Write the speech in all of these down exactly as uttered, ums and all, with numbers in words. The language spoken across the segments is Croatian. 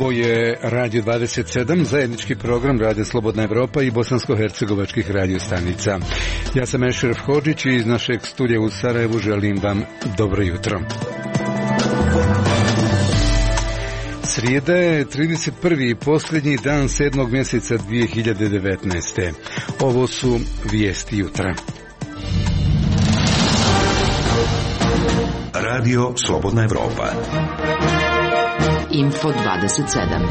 Ovo je Radio dvadeset sedam, zajednički program Radio Slobodna Evropa i bosansko-hercegovačkih radiostanica. Ja sam Ešref Hodžić i iz našeg studija u Sarajevu želim vam dobro jutro. Srijeda je trideset prvi i posljednji dan sedmog mjeseca dvije hiljade devetnaeste. Ovo su vijesti jutra. Radio Slobodna Evropa. Info dvadeset sedam.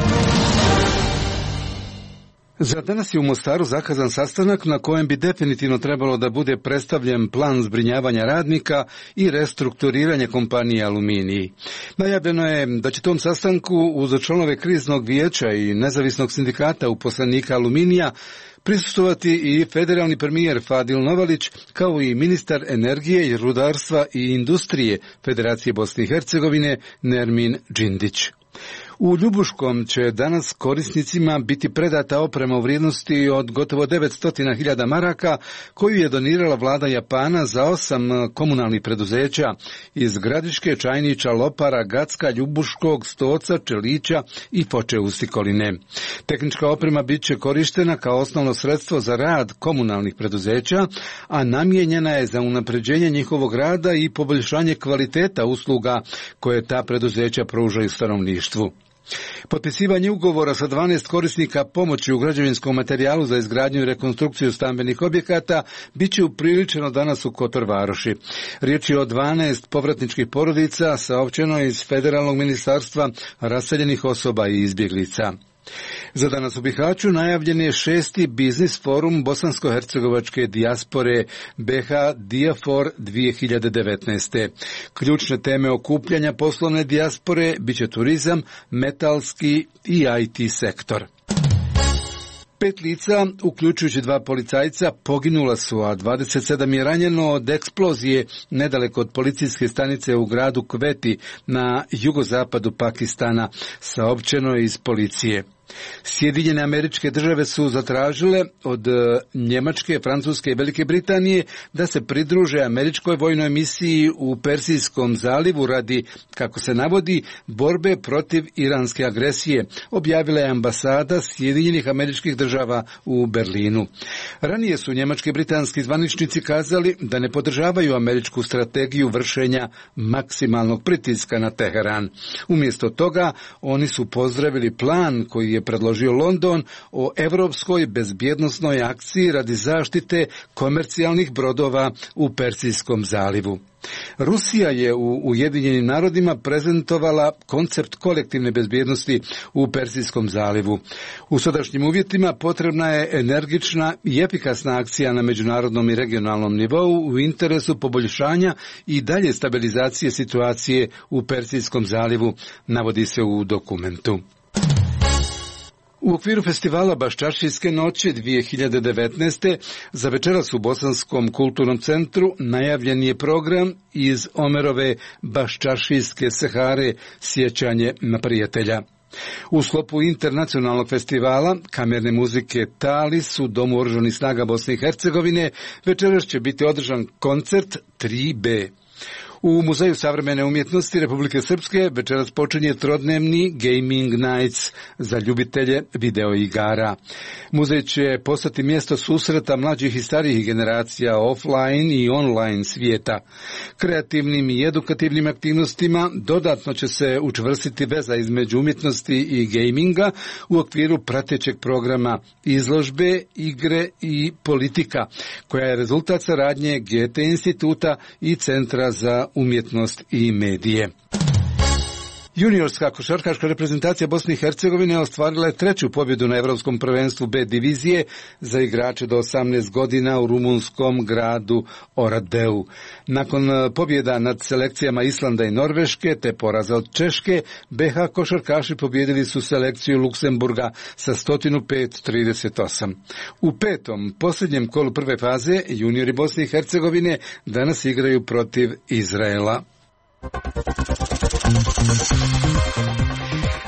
Za danas je u Mostaru zakazan sastanak na kojem bi definitivno trebalo da bude predstavljen plan zbrinjavanja radnika i restrukturiranje kompanije Aluminiji. Najavljeno je da će tom sastanku uz članove kriznog vijeća i nezavisnog sindikata uposlenika Aluminija prisustvovati i federalni premijer Fadil Novalić, kao i ministar energije i rudarstva i industrije Federacije Bosne i Hercegovine Nermin Džindić. U Ljubuškom će danas korisnicima biti predata oprema u vrijednosti od gotovo devetsto hiljada maraka koju je donirala vlada Japana za osam komunalnih preduzeća iz Gradiške, Čajnića, Lopara, Gacka, Ljubuškog, Stoca, Čelića i Foče Ustikoline. Tehnička oprema bit će korištena kao osnovno sredstvo za rad komunalnih preduzeća, a namijenjena je za unapređenje njihovog rada i poboljšanje kvaliteta usluga koje ta preduzeća pružaju stanovništvu. Potpisivanje ugovora sa dvanaest korisnika pomoći u građevinskom materijalu za izgradnju i rekonstrukciju stambenih objekata bit će upriličeno danas u Kotor Varoši. Riječ je o dvanaest povratničkih porodica, saopćeno iz Federalnog ministarstva raseljenih osoba i izbjeglica. Za danas u Bihaću najavljen je šesti biznis forum bosansko-hercegovačke dijaspore B H Dijafor dvije hiljade devetnaeste. Ključne teme okupljanja poslovne dijaspore bit će turizam, metalski i I T sektor. Pet lica, uključujući dva policajca, poginula su, a dvadeset sedam je ranjeno od eksplozije nedaleko od policijske stanice u gradu Kveti na jugozapadu Pakistana, saopćeno je iz policije. Sjedinjene Američke Države su zatražile od Njemačke, Francuske i Velike Britanije da se pridruže američkoj vojnoj misiji u Persijskom zalivu radi, kako se navodi, borbe protiv iranske agresije, objavila je ambasada Sjedinjenih Američkih Država u Berlinu. Ranije su njemački i britanski zvaničnici kazali da ne podržavaju američku strategiju vršenja maksimalnog pritiska na Teheran. Umjesto toga, oni su pozdravili plan koji je je predložio London o evropskoj bezbjednosnoj akciji radi zaštite komercijalnih brodova u Persijskom zalivu. Rusija je u Ujedinjenim narodima prezentovala koncept kolektivne bezbjednosti u Persijskom zalivu. U sadašnjim uvjetima potrebna je energična i efikasna akcija na međunarodnom i regionalnom nivou u interesu poboljšanja i dalje stabilizacije situacije u Persijskom zalivu, navodi se u dokumentu. U okviru festivala Baščaršijske noći dvije hiljade devetnaeste za večeras u Bosanskom kulturnom centru najavljen je program iz Omerove Baščaršijske Sehare sjećanje na prijatelja. U sklopu internacionalnog festivala kamerne muzike Talis u Domu oružanih snaga Bosne i Hercegovine večeras će biti održan koncert tri B. U Muzeju savremene umjetnosti Republike Srpske večeras počinje trodnevni Gaming Nights za ljubitelje videoigara. Muzej će postati mjesto susreta mlađih i starijih generacija offline i online svijeta. Kreativnim i edukativnim aktivnostima dodatno će se učvrstiti veza između umjetnosti i gaminga u okviru pratećeg programa izložbe, igre i politika, koja je rezultat saradnje G T instituta i Centra za umjetnost i medije. Juniorska košarkaška reprezentacija Bosne i Hercegovine ostvarila je treću pobjedu na Evropskom prvenstvu B divizije za igrače do osamnaest godina u rumunskom gradu Oradeu. Nakon pobjeda nad selekcijama Islanda i Norveške te poraza od Češke, B H košarkaši pobjedili su selekciju Luksemburga sa sto pet trideset osam. U petom, posljednjem kolu prve faze, juniori Bosne i Hercegovine danas igraju protiv Izraela.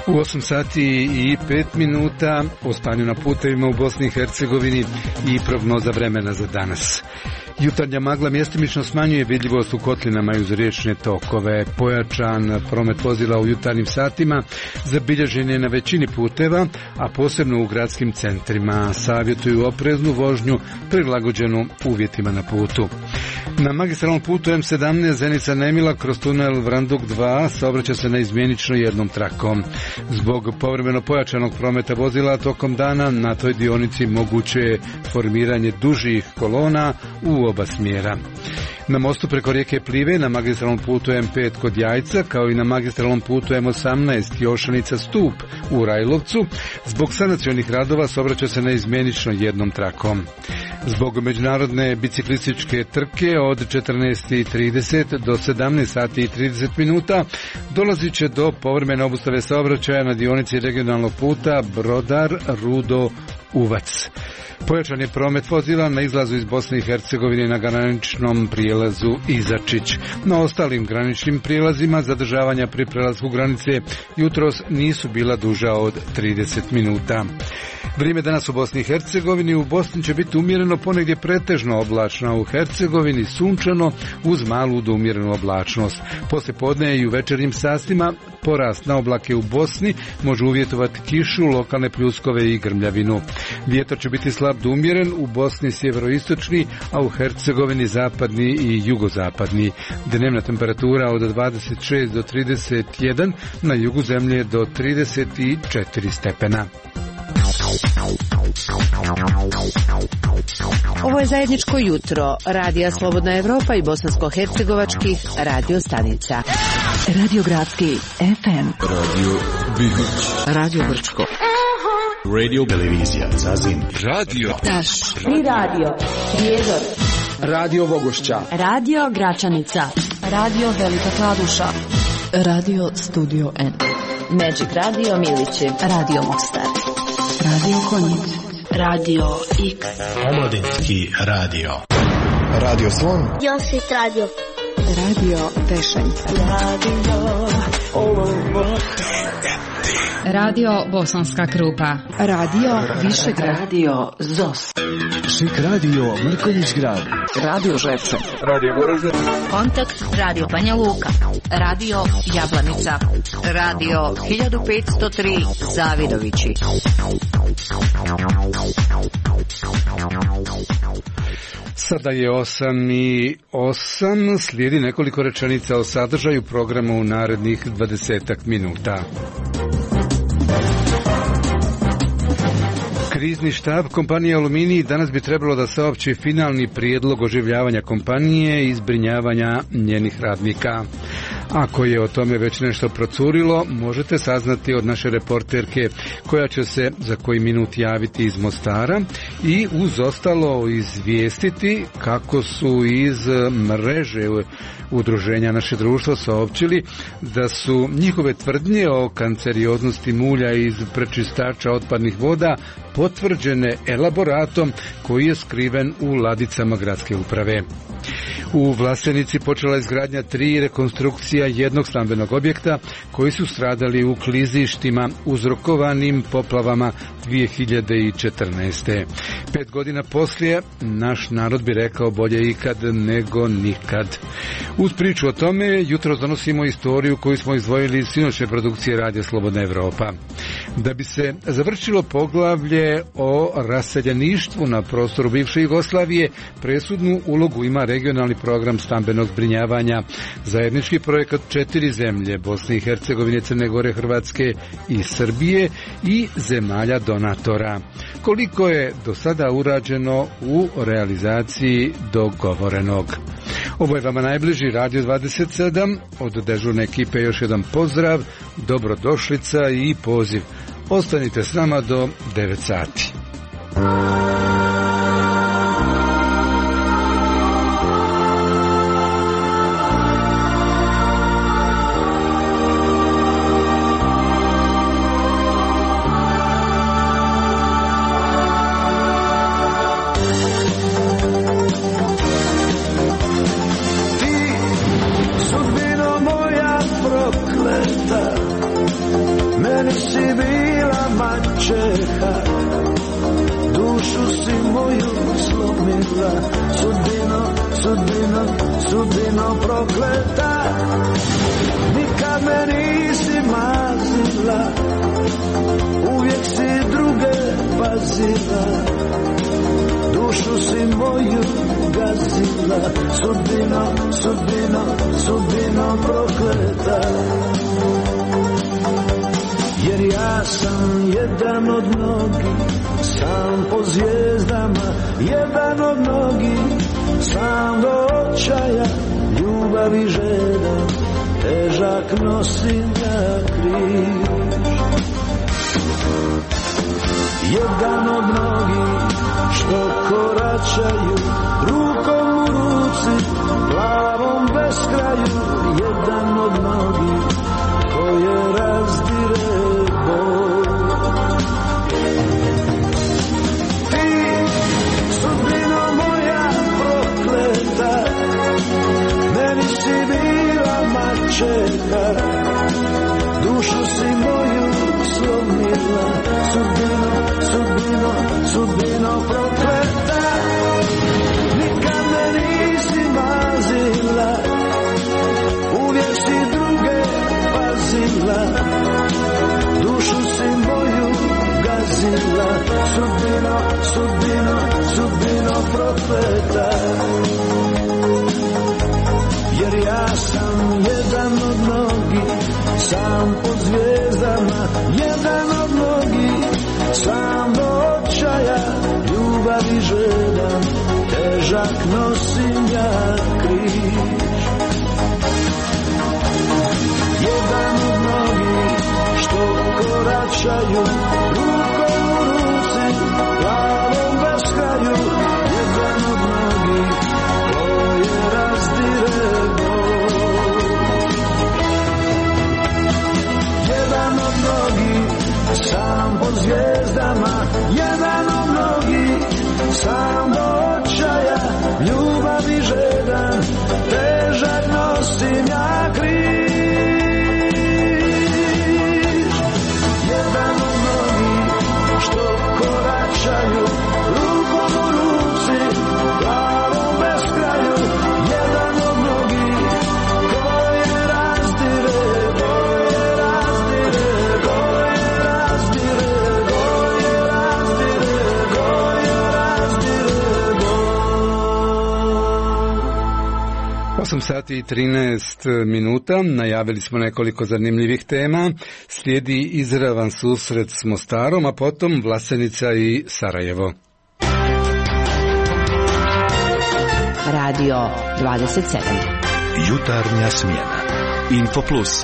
U osam sati i pet minuta o stanju na putevima u Bosni i Hercegovini i prognoza vremena za danas. Jutarnja magla mjestimično smanjuje vidljivost u kotlinama i uz riječne tokove. Pojačan promet vozila u jutarnjim satima zabilježen je na većini puteva, a posebno u gradskim centrima. Savjetuju opreznu vožnju prilagođenu uvjetima na putu. Na magistralnom putu M sedamnaest Zenica Nemila kroz tunel Vranduk dva saobraća se neizmjenično jednom trakom. Zbog povremeno pojačanog prometa vozila tokom dana na toj dionici moguće je formiranje dužih kolona u oba smjera. Na mostu preko rijeke Plive, na magistralnom putu M pet kod Jajca, kao i na magistralnom putu M osamnaest Jošanica Stup u Rajlovcu, zbog sanacionih radova saobraća se neizmjenično jednom trakom. Zbog međunarodne biciklističke trke od četrnaest i trideset do sedamnaest sati i trideset minuta dolazit će do povremene obustave saobraćaja na dionici regionalnog puta Brodar Rudo Uvac. Pojačan je promet vozila na izlazu iz Bosne i Hercegovine na graničnom prijelazu Izačić. Na ostalim graničnim prijelazima zadržavanja pri prelasku granice jutros nisu bila duža od trideset minuta. Vrijeme danas u Bosni i Hercegovini. U Bosni će biti umjereno, ponegdje pretežno oblačno, u Hercegovini sunčano uz malu do umjerenu oblačnost. Poslije podne i u večernjim sastima porast na oblake u Bosni može uvjetovati kišu, lokalne pljuskove i grmljavinu. Vjetar će biti slab do umjeren, u Bosni sjeveroistočni, a u Hercegovini zapadni i jugozapadni. Dnevna temperatura od dvadeset šest do trideset jedan, na jugu zemlje do trideset četiri stepena. Ovo je zajedničko jutro Radija Slobodna Evropa i bosansko-hercegovačkih radio stanica. Radio Gradski F M, Radio Bihoć, Radio Brčko, Radio Televizija Zazin, Radio Taš i Radio Prijedor, Radio Vogošća, Radio Gračanica, Radio Velika Kladuša, Radio Studio N, Magic Radio Milići, Radio Mostar, Radio Konjic, Radio X, Omladinski radio, Radio Slon, Josit Radio, Radio Pešanica, Radio Olomouc, Radio Bosanska Krupa, Radio Višegrad, Radio Zos, Šik Radio Mrkonjić Grad, Radio Žepče, Radio Goražde, Kontakt Radio Banja Luka, Radio Jablanica, Radio hiljadu petsto tri Zavidovići. Sada je osam i osam, slijedi nekoliko rečenica o sadržaju programa u narednih dvadesetak minuta. Krizni štab kompanije Aluminij danas bi trebalo da saopći finalni prijedlog oživljavanja kompanije i zbrinjavanja njenih radnika. Ako je o tome već nešto procurilo, možete saznati od naše reporterke koja će se za koji minut javiti iz Mostara i uz ostalo izvijestiti kako su iz mreže udruženja Naše društvo saopćili da su njihove tvrdnje o kancerioznosti mulja iz prečistača otpadnih voda potvrđene elaboratom koji je skriven u ladicama gradske uprave. U Vlastenici počela izgradnja tri rekonstrukcija jednog stambenog objekta koji su stradali u klizištima uzrokovanim poplavama dvije hiljade četrnaeste. Pet godina poslije, naš narod bi rekao bolje ikad nego nikad. Uz priču o tome, jutro donosimo istoriju koju smo izdvojili iz sinoćne produkcije Radija Slobodna Evropa. Da bi se završilo poglavlje o raseljeništvu na prostoru bivše Jugoslavije, presudnu ulogu ima regionalni program stambenog zbrinjavanja, zajednički projekat četiri zemlje, Bosne i Hercegovine, Crne Gore, Hrvatske i Srbije i zemalja donatora. Koliko je do sada urađeno u realizaciji dogovorenog? Ovo je vama najbliži Radio dvadeset sedam, od dežurne ekipe još jedan pozdrav, dobrodošlica i poziv. Ostanite s nama do devet sati. Meni mazila, sudbino, sudbino, sudbino prokleta. Nikad me nisi mazila, uvijek si druge pazila, dušu si moju gazila, sudbino, sudbino, sudbino prokleta. Jer ja sam jedan od mnogih, sam po zvijezdama, jedan od mnogih, sam do očaja, ljubavi žedan, težak nosim ja križ. Jedan od mnogih, što koračaju, rukom u ruci, glavom bez kraju, jedan od mnogih, koje razdire bol. Ti, sudbino moja prokleta, meni si bila mačeka, dušu si moju slomila, sudbino, sudbino, sudbino prokleta. Nikad me nisi mazila, uvijek si druge pazila, dušu si moju gazila, sudbino, sudbino, sudbino prokleta. Jer ja sam jedan od mnogih, sam pod zvijezdama, jedan od mnogih, sam do očaja, ljubavi žedan, težak nosim ja križ. Jedan od mnogih, što koračaju, rukom u ruci, glavom bez kraju, jedan od mnogih, koje razdire bol. Jedan od mnogih, sam pod zvijezdama, jedan od mnogih, sam do očaja, ljubavi žedan, težak nosim ja križ. Jedan od mnogih, što koračaju, rukom u ruci, glavom bez kraju, jedan od mnogih, koje razdire, koje razdire, koje razdire, koje razdire, koje razdire bol. osam sati i trinaest minuta, najavili smo nekoliko zanimljivih tema, slijedi izravan susret s Mostarom, a potom Vlasenica i Sarajevo. Radio dvadeset sedam. Jutarnja smjena. Info Plus.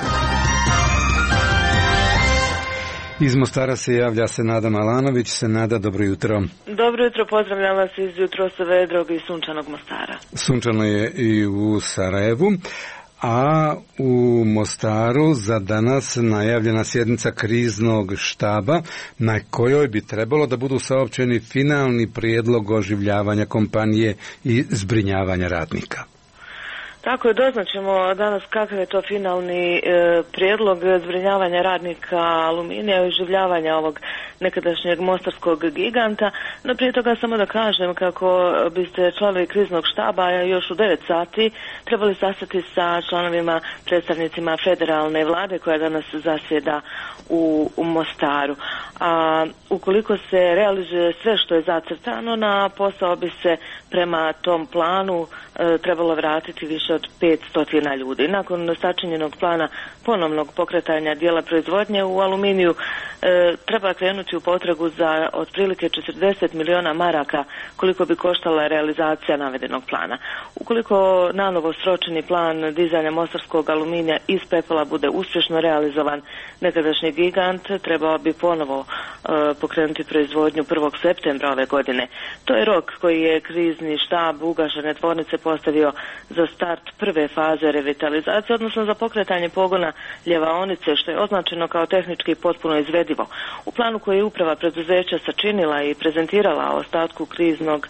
Iz Mostara se javlja Senada Malanović. Senada, dobro jutro. Dobro jutro, pozdravljam vas iz jutro sa vedrog i sunčanog Mostara. Sunčano je i u Sarajevu, a u Mostaru za danas najavljena sjednica kriznog štaba na kojoj bi trebalo da budu saopćeni finalni prijedlog oživljavanja kompanije i zbrinjavanja radnika. Tako je, doznaćemo danas kakav je to finalni e, prijedlog zbrinjavanja radnika Aluminija i oživljavanja ovog nekadašnjeg mostarskog giganta. No prije toga samo da kažem kako biste članovi kriznog štaba još u devet sati trebali sastati sa članovima, predstavnicima federalne vlade koja danas zasjeda u, u Mostaru. A ukoliko se realizuje sve što je zacrtano, na posao bi se prema tom planu e, trebalo vratiti više od petsto ljudi. Nakon sačinjenog plana ponovnog pokretanja dijela proizvodnje u aluminiju e, treba krenuti u potragu za otprilike četrdeset miliona maraka koliko bi koštala realizacija navedenog plana. Ukoliko nanovo sročeni plan dizanja mostarskog aluminija iz pepela bude uspješno realizovan, nekadašnji gigant trebao bi ponovo e, pokrenuti proizvodnju prvog septembra ove godine. To je rok koji je krizni štab ugašene tvornice postavio za start prve faze revitalizacije, odnosno za pokretanje pogona ljevaonice, što je označeno kao tehnički potpuno izvedivo. U planu koji je uprava preduzeća sačinila i prezentirala ostatku kriznog štaba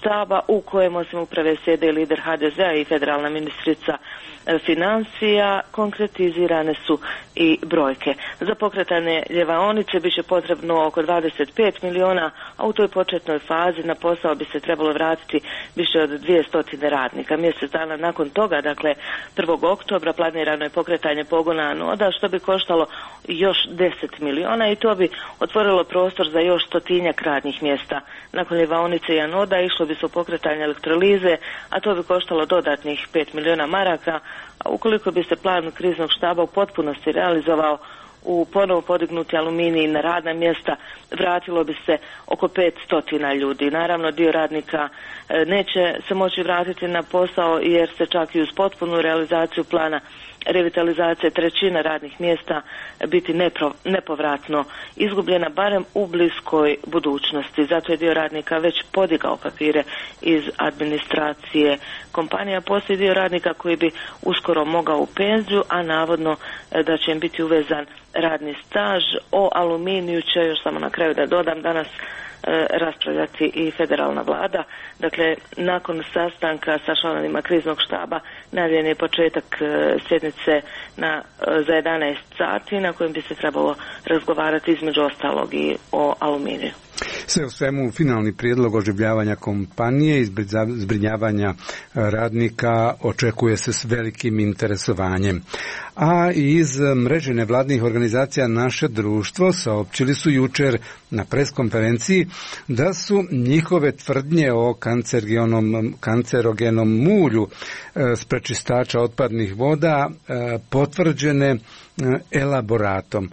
štaba u kojem osim uprave sjede lider ha de zea i federalna ministrica financija. Konkretizirane su i brojke. Za pokretanje ljevaonice bit će potrebno oko dvadeset pet miliona, a u toj početnoj fazi na posao bi se trebalo vratiti više od dvjesto radnika. Mjesec dana nakon toga, dakle prvog oktobra, planirano je pokretanje pogona anoda, što bi koštalo još deset miliona i to bi otvorilo prostor za još stotinjak radnih mjesta. Nakon ljevaonice i anoda išlo bi se u pokretanje elektrolize, a to bi koštalo dodatnih pet miliona maraka, a ukoliko bi se plan kriznog štaba u potpunosti realizovao u ponovo podignuti aluminij na radna mjesta, vratilo bi se oko petsto ljudi. Naravno, dio radnika neće se moći vratiti na posao jer se čak i uz potpunu realizaciju plana revitalizacije trećina radnih mjesta biti nepro, nepovratno izgubljena barem u bliskoj budućnosti. Zato je dio radnika već podigao papire iz administracije kompanija. Postoji dio radnika koji bi uskoro mogao u penziju, a navodno da će im biti uvezan radni staž. O aluminiju će, još samo na kraju da dodam, danas raspravljati i federalna vlada. Dakle, nakon sastanka sa članovima kriznog štaba najavljen je početak sjednice na, za jedanaest sati na kojem bi se trebalo razgovarati između ostalog i o aluminiju. Sve u svemu, finalni prijedlog oživljavanja kompanije i zbrinjavanja radnika očekuje se s velikim interesovanjem. A iz mreže nevladnih organizacija Naše društvo saopćili su jučer na preskonferenciji da su njihove tvrdnje o kancerogenom, kancerogenom mulju s prečistača otpadnih voda potvrđene elaboratom.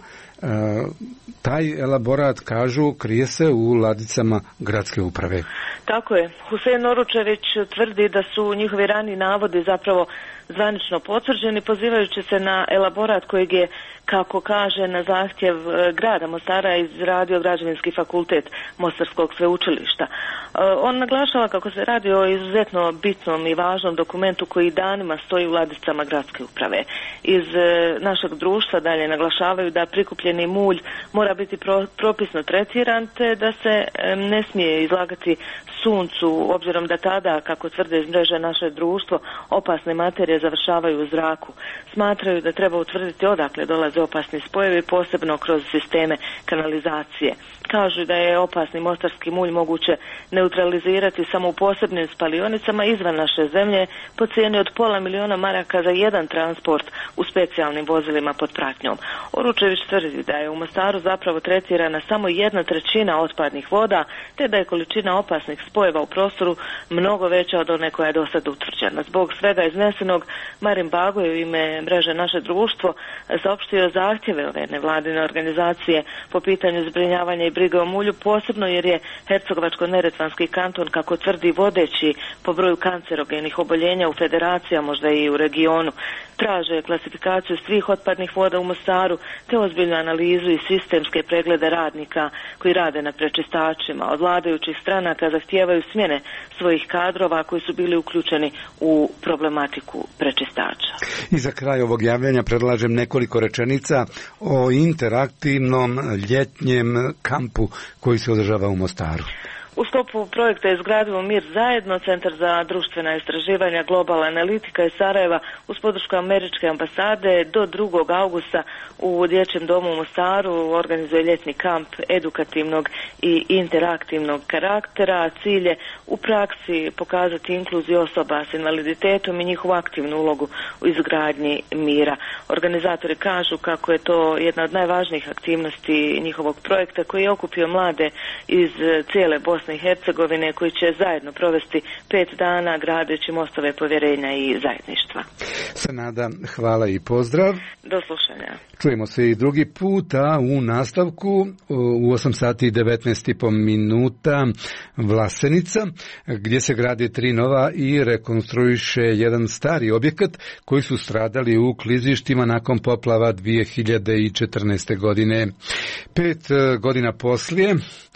Taj elaborat, kažu, krije se u ladicama gradske uprave. Tako je. Husein Oručević tvrdi da su njihovi rani navodi zapravo zvanično potvrđeni, pozivajući se na elaborat kojeg je, kako kaže, na zahtjev grada Mostara izradio Građevinski fakultet Mostarskog sveučilišta. On naglašava kako se radi o izuzetno bitnom i važnom dokumentu koji danima stoji u ladicama gradske uprave. Iz našeg društva dalje naglašavaju da prikupljeni mulj mora biti pro, propisno tretiran, te da se ne smije izlagati suncu, obzirom da tada, kako tvrde iz mreže Naše društvo, opasne materije završavaju u zraku. Smatraju da treba utvrditi odakle dolaze opasni spojevi, posebno kroz sisteme kanalizacije. Kažu da je opasni mostarski mulj moguće neutralizirati samo u posebnim spalionicama izvan naše zemlje po cijeni od pola miliona maraka za jedan transport u specijalnim vozilima pod pratnjom. Oručević tvrdi da je u Mostaru zapravo tretirana samo jedna trećina otpadnih voda, te da je količina opasnih spojeva u prostoru mnogo veća od one koja je do sada utvrđena. Zbog svega iznesenog, Marin Bago je u ime mreže Naše društvo saopštio zahtjeve ove nevladine organizacije po pitanju zbrinjavanja i brige o mulju, posebno jer je Hercegovačko-neretvanski kanton, kako tvrdi, vodeći po broju kancerogenih oboljenja u federaciji, a možda i u regionu. Traže klasifikaciju svih otpadnih voda u Mostaru, te ozbiljnu analizu i sistemske preglede radnika koji rade na prečistačima. Od vladajućih stranaka zahtijevaju smjene svojih kadrova koji su bili uključeni u problematiku prečistača. I za kraj ovog javljanja predlažem nekoliko rečenica o interaktivnom ljetnjem kampu koji se održava u Mostaru. U sklopu projekta Izgradimo mir zajedno, Centar za društvena istraživanja Global Analitika iz Sarajeva uz podršku američke ambasade do drugog augusta u Dječjem domu u Mostaru organizuje ljetni kamp edukativnog i interaktivnog karaktera. Cilj je u praksi pokazati inkluziju osoba s invaliditetom i njihovu aktivnu ulogu u izgradnji mira. Organizatori kažu kako je to jedna od najvažnijih aktivnosti njihovog projekta koji je okupio mlade iz cijele Bosne i Hercegovine koji će zajedno provesti pet dana gradeći mostove povjerenja i zajedništva. Senada, hvala i pozdrav. Do slušanja. Čujemo se i drugi puta u nastavku u osam sati i devetnaest i po minuta Vlasenica, gdje se grade tri nova i rekonstruiše jedan stari objekat koji su stradali u klizištima nakon poplava dvije hiljade četrnaeste. godine. Pet godina poslije,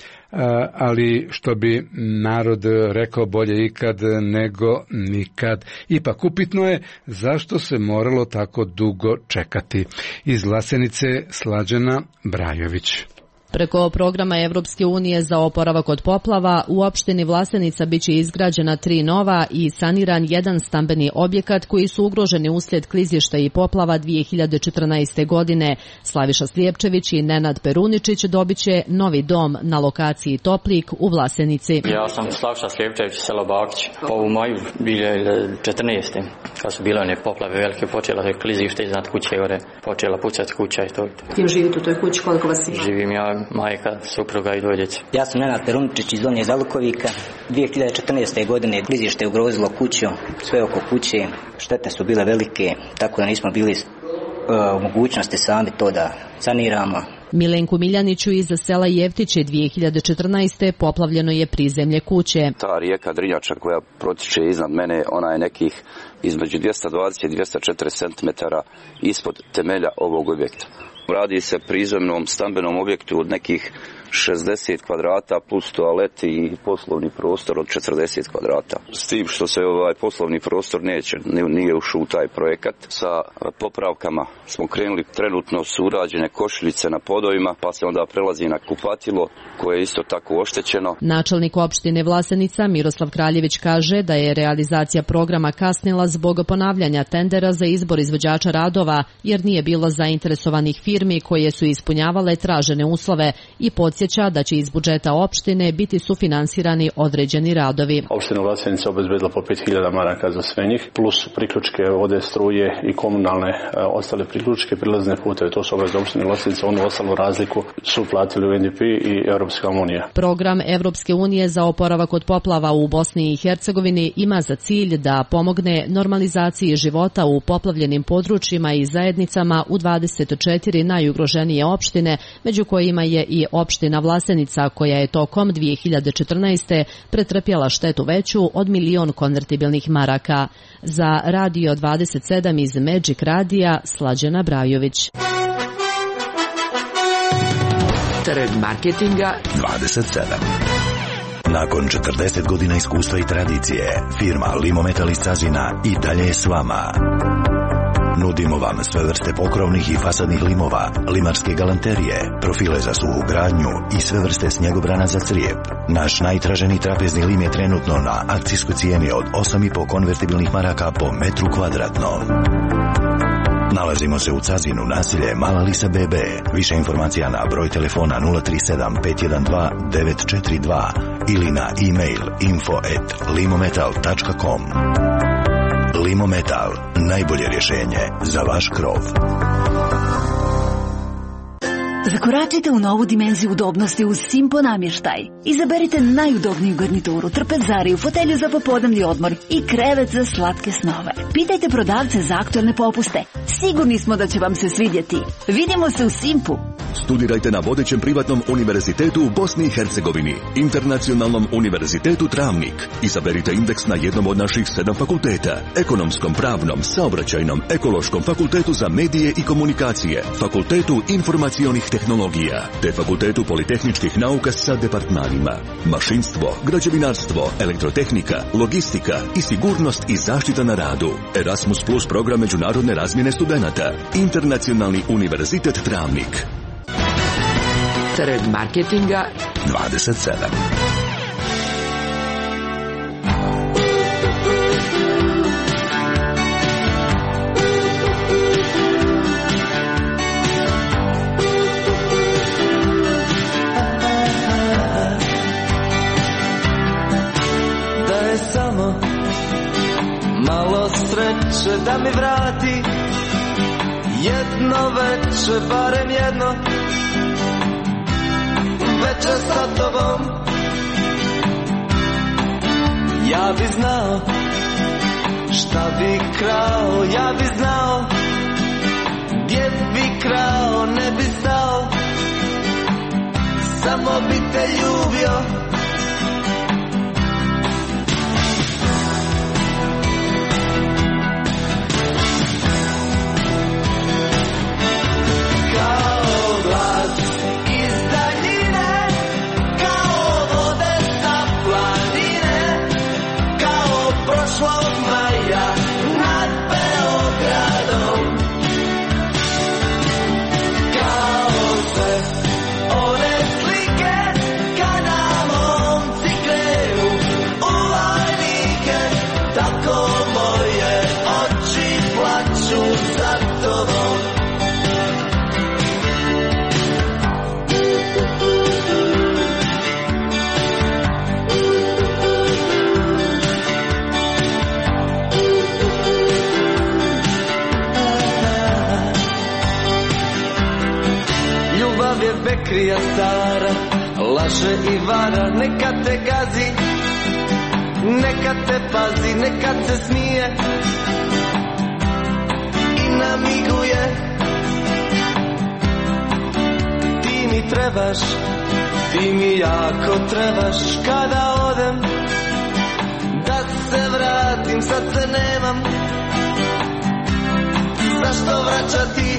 ali što bi narod rekao, bolje ikad nego nikad. Ipak upitno je zašto se moralo tako dugo čekati. Iz Vlasenice Slađana Brajović. Preko programa Evropske unije za oporavak od poplava u opštini Vlasenica biće izgrađena tri nova i saniran jedan stambeni objekat koji su ugroženi uslijed klizišta i poplava dvije hiljade četrnaeste. godine. Slaviša Slijepčević i Nenad Peruničić dobiće novi dom na lokaciji Toplik u Vlasenici. Ja sam Slaviša Slijepčević, selo Bakić. Pa u maju dvije hiljade četrnaeste. kad su bile one poplave velike, počela je klizište iznad kuće gore, počela pucati kuća i to. Kim živite u toj kući, koliko vas ima? Živim ja, majka, supruga i dvoje djece. Ja sam Nenad Peruničić iz Donje Zalukovika. dvije hiljade četrnaeste. godine klizište je ugrozilo kuću, sve oko kuće, štete su bile velike, tako da nismo bili u mogućnosti sami to da saniramo. Milenku Miljaniću iz sela Jevtiće dvije hiljade četrnaeste. poplavljeno je prizemlje kuće. Ta rijeka Drinjača koja protiče iznad mene, ona je nekih između dvjesto dvadeset i dvjesto četrdeset centimetara ispod temelja ovog objekta. Radi se prizemnom stambenom objektu od nekih šezdeset kvadrata plus toalet i poslovni prostor od četrdeset kvadrata. S tim što se ovaj poslovni prostor neće, nije ušao u taj projekat. Sa popravkama smo krenuli, trenutno su urađene košiljice na podovima, pa se onda prelazi na kupatilo koje je isto tako oštećeno. Načelnik opštine Vlasenica Miroslav Kraljević kaže da je realizacija programa kasnila zbog ponavljanja tendera za izbor izvođača radova, jer nije bilo zainteresovanih firmi koje su ispunjavale tražene uslove i podsjeća da će iz budžeta opštine biti sufinansirani određeni radovi. Opština Vlasenica obezbedila po pet hiljada maraka za sve njih, plus priključke vode, struje i komunalne e, ostale priključke, prilazne puteve. To su obaveze opštine Vlasenica, onu ostalu razliku su platili u N D P i Europska unija. Program Evropske unije za oporavak od poplava u Bosni i Hercegovini ima za cilj da pomogne normalizaciji života u poplavljenim područjima i zajednicama u dvadeset četiri najugroženije opštine, među kojima je i opština Vlasenica, koja je tokom dvije hiljade četrnaeste. pretrpjela štetu veću od milion konvertibilnih maraka. Za Radio dvadeset sedam iz Magic Radija, Slađana Brajović. Trg marketinga dvadeset sedam. Nakon četrdeset godina iskustva i tradicije, firma Limometal iz Cazina i dalje je s vama. Nudimo vam sve vrste pokrovnih i fasadnih limova, limarske galanterije, profile za suhu gradnju i sve vrste snjegobrana za crijep. Naš najtraženiji trapezni lim je trenutno na akcijskoj cijeni od osam i po konvertibilnih maraka po metru kvadratnom. Nalazimo se u Cazinu, naselje Mala Lisa B B. Više informacija na broj telefona nula tri sedam pet jedan dva devet četiri dva ili na e-mail info at limometal tačka com. Limometal, najbolje rješenje za vaš krov. Zakoračite u novu dimenziju udobnosti uz Simpo namještaj. Izaberite najudobniju garnituru, trpezariju, fotelju za popodnevni odmor i krevet za slatke snove. Pitajte prodavce za aktualne popuste. Sigurni smo da će vam se svidjeti. Vidimo se u Simpu. Studirajte na vodećem privatnom univerzitetu u Bosni i Hercegovini, Internacionalnom univerzitetu Travnik. Izaberite indeks na jednom od naših sedam fakulteta: ekonomskom, pravnom, saobraćajnom, ekološkom, fakultetu za medije i komunikacije, fakultetu informacionih tehnologija, te fakultetu politehničkih nauka sa departmanima mašinstvo, građevinarstvo, elektrotehnika, logistika i sigurnost i zaštita na radu. Erasmus Plus program međunarodne razmjene studenata. Internacionalni univerzitet Travnik. Trg marketinga dvadeset sedam. Da je samo malo sreće da mi vrati jedno veče, barem jedno večer sa tobom. Ja bi znao šta bi krao, ja bi znao gdje bi krao, ne bi stao, samo bi te ljubio. One Ilija stara laže i vara, neka te gazi, neka te pazi, neka te smije i namiguje. Ti mi trebaš, ti mi jako trebaš, kada odem da se vratim, sad se nemam zašto vraćati.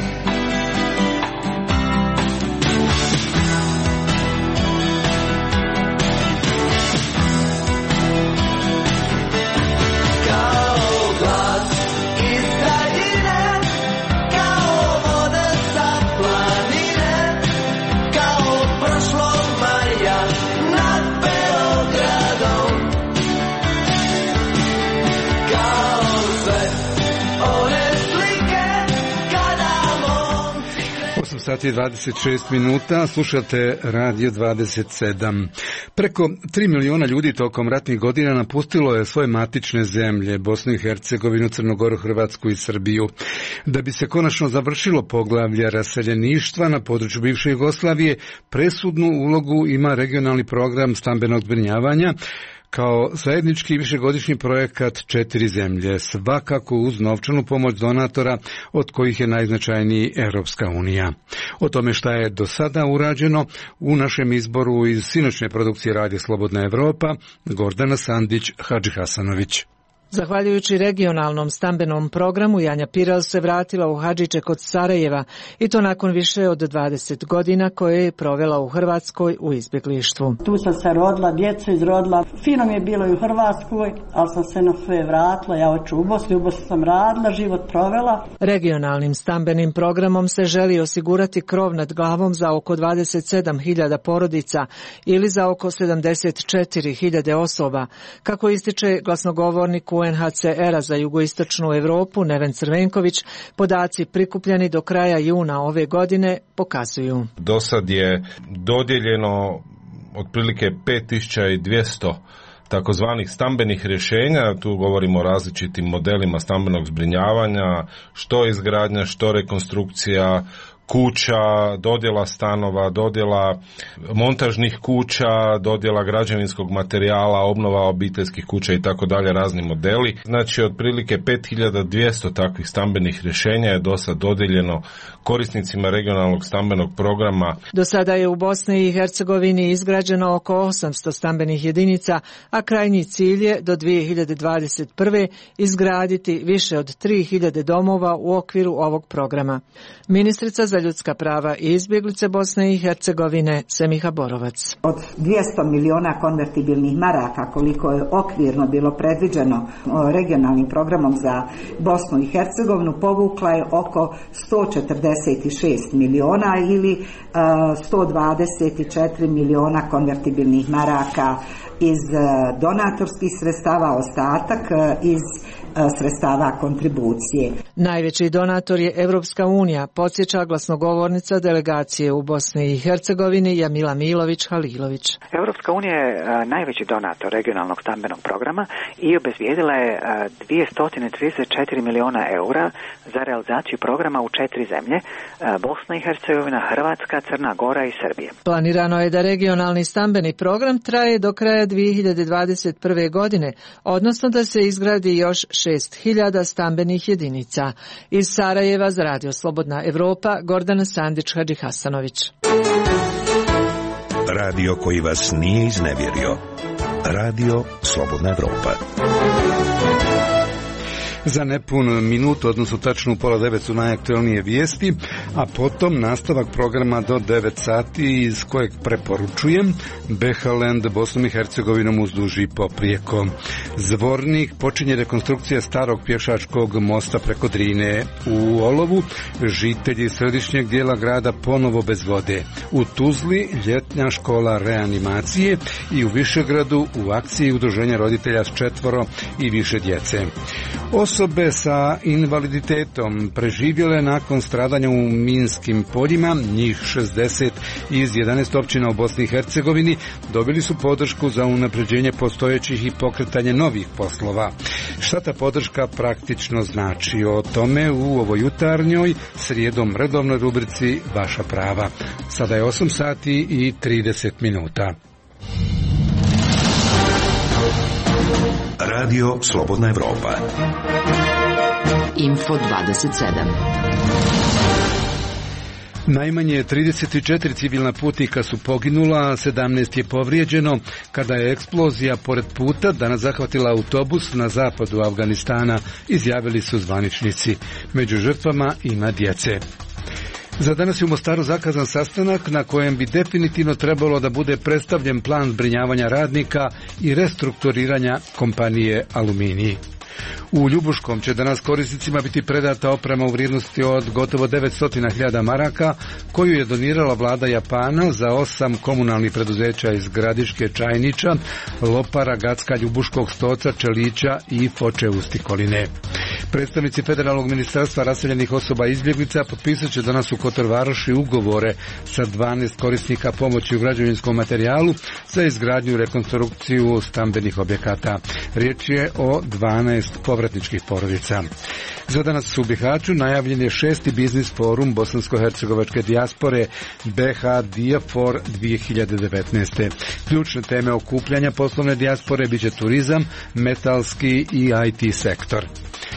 Sati dvadeset šest minuta, slušate Radio dvadeset sedam. Preko tri miliona ljudi tokom ratnih godina napustilo je svoje matične zemlje, Bosnu i Hercegovinu, Crnogoru, Hrvatsku i Srbiju. Da bi se konačno završilo poglavlje raseljeništva na području bivše Jugoslavije, presudnu ulogu ima regionalni program stambenog zbrinjavanja, kao zajednički višegodišnji projekat četiri zemlje, svakako uz novčanu pomoć donatora, od kojih je najznačajniji Europska unija. O tome šta je do sada urađeno u našem izboru iz sinoćne produkcije Radija Slobodna Evropa, Gordana Sandić, Hadži Hasanović. Zahvaljujući regionalnom stambenom programu, Janja Piral se vratila u Hadžiće kod Sarajeva i to nakon više od dvadeset godina koje je provela u Hrvatskoj u izbjeglištvu. Tu sam se rodila, djecu izrodila. Fino mi je bilo i u Hrvatskoj, ali sam se na sve vratila. Ja hoću u Bosni, u Bosni sam radila, život provela. Regionalnim stambenim programom se želi osigurati krov nad glavom za oko dvadeset sedam hiljada porodica ili za oko sedamdeset četiri hiljade osoba, kako ističe glasnogovornik U N H C R-a za jugoistočnu Europu Neven Crvenković. Podaci prikupljeni do kraja juna ove godine pokazuju. Do sad je dodijeljeno otprilike pet tisuća dvjesto takozvanih stambenih rješenja, tu govorimo o različitim modelima stambenog zbrinjavanja, što izgradnja, što rekonstrukcija kuća, dodjela stanova, dodjela montažnih kuća, dodjela građevinskog materijala, obnova obiteljskih kuća i tako dalje, razni modeli. Znači, otprilike pet hiljada dvjesto takvih stambenih rješenja je do sad dodijeljeno korisnicima regionalnog stambenog programa. Do sada je u Bosni i Hercegovini izgrađeno oko osamsto stambenih jedinica, a krajnji cilj je do dvije hiljade dvadeset prve izgraditi više od tri hiljade domova u okviru ovog programa. Ministrica za ljudska prava i izbjeglice Bosne i Hercegovine Semiha Borovac. Od dvjesto miliona konvertibilnih maraka, koliko je okvirno bilo predviđeno regionalnim programom za Bosnu i Hercegovinu, povukla je oko sto četrdeset šest miliona ili sto dvadeset četiri miliona konvertibilnih maraka iz donatorskih sredstava, ostatak iz sredstava kontribucije. Najveći donator je Evropska unija, podsjeća glasnogovornica delegacije u Bosni i Hercegovini Jamila Milović-Halilović. Evropska unija je najveći donator regionalnog stambenog programa i obezbijedila je dvjesto trideset četiri miliona eura za realizaciju programa u četiri zemlje, Bosna i Hercegovina, Hrvatska, Crna Gora i Srbija. Planirano je da regionalni stambeni program traje do kraja dvije hiljade dvadeset prve godine, odnosno da se izgradi još šest hiljada stambenih jedinica. Iz Sarajeva za Radio Slobodna Evropa, Gordana Sandić, Hadži Hasanović. Radio koji vas nije iznevjerio. Radio Slobodna Evropa. Za nepun minut, odnosno tačno u pola devet su najaktualnije vijesti, a potom nastavak programa do devet sati iz kojeg preporučujem Behaland Bosnom i Hercegovinom uzduž i poprijeko. Zvornik počinje rekonstrukcija starog pješačkog mosta preko Drine. U Olovu žitelji središnjeg dijela grada ponovo bez vode. U Tuzli ljetnja škola reanimacije i u Višegradu u akciji udruženja roditelja s četvoro i više djece. Osobe sa invaliditetom preživjele nakon stradanja u minskim poljima, njih šezdeset iz jedanaest općina u Bosni i Hercegovini, dobili su podršku za unapređenje postojećih i pokretanje novih poslova. Šta ta podrška praktično znači? O tome u ovoj jutarnjoj, srijedom redovnoj rubrici Vaša prava. Sada je osam sati i trideset minuta. Radio Slobodna Evropa. Info dvadeset sedam. Najmanje trideset četiri civilna putnika su poginula, a sedamnaest je povrijeđeno kada je eksplozija pored puta danas zahvatila autobus na zapadu Afganistana, izjavili su zvaničnici. Među žrtvama ima djece. Za danas je u Mostaru zakazan sastanak na kojem bi definitivno trebalo da bude predstavljen plan zbrinjavanja radnika i restrukturiranja kompanije Aluminiji. U Ljubuškom će danas korisnicima biti predata oprema u vrijednosti od gotovo devetsto hiljada maraka koju je donirala vlada Japana za osam komunalnih preduzeća iz Gradiške, Čajniča, Lopara, Gacka, Ljubuškog, Stoca, Čelića i Foče Ustikoline. Predstavnici Federalnog ministarstva raseljenih osoba i izbjeglica potpisat će danas u Kotor Varoši ugovore sa dvanaest korisnika pomoći u građevinskom materijalu za izgradnju i rekonstrukciju stambenih objekata. Riječ je o dvanaest povratničkih porodica. Za danas u Bihaću najavljen je šesti biznis forum bosansko-hercegovačke dijaspore B H Diafor dvije hiljade devetnaest. Ključne teme okupljanja poslovne dijaspore biće turizam, metalski i I T sektor.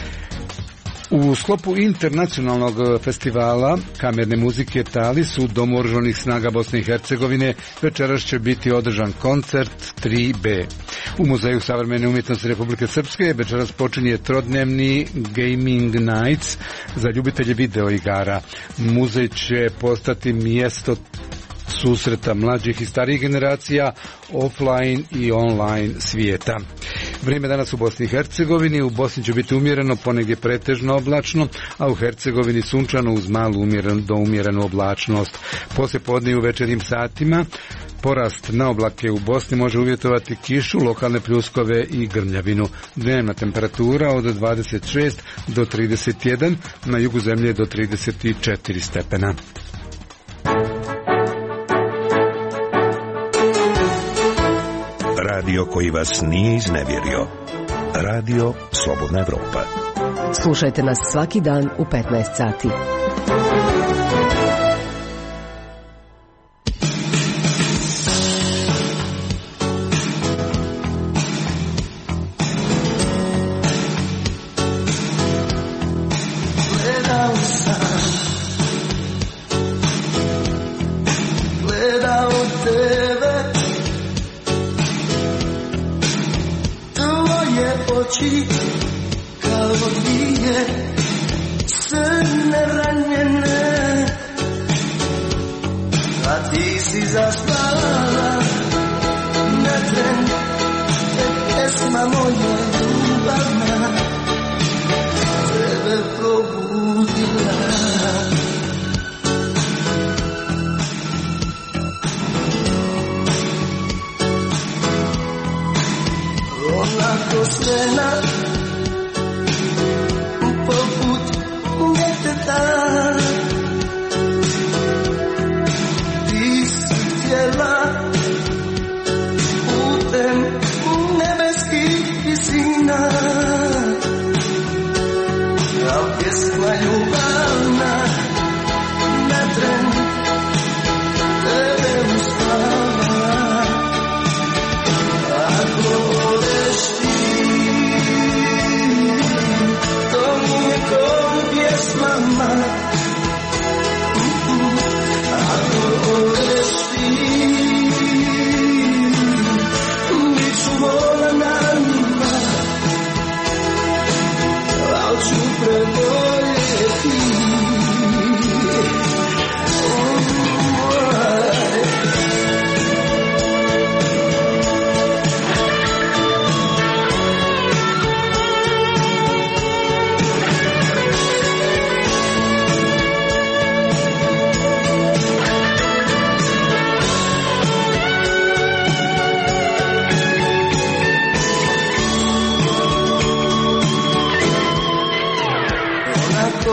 U sklopu internacionalnog festivala kamerne muzike Talis u Domu oružanih snaga Bosne i Hercegovine večeras će biti održan koncert tri B. U Muzeju savremene umjetnosti Republike Srpske večeras počinje trodnevni Gaming Nights za ljubitelje video igara. Muzej će postati mjesto susreta mlađih i starijih generacija, offline i online svijeta. Vrijeme danas u Bosni i Hercegovini, u Bosni će biti umjereno, ponegdje pretežno oblačno, a u Hercegovini sunčano uz malu umjeren, do umjerenu oblačnost. Poslije podne i u večernjim satima porast na oblake u Bosni može uvjetovati kišu, lokalne pljuskove i grmljavinu. Dnevna temperatura od dvadeset šest do trideset jedan, na jugu zemlje do trideset četiri stepena. Radio koji vas nije iznevjerio. Radio Slobodna Evropa. Slušajte nas svaki dan u petnaest sati.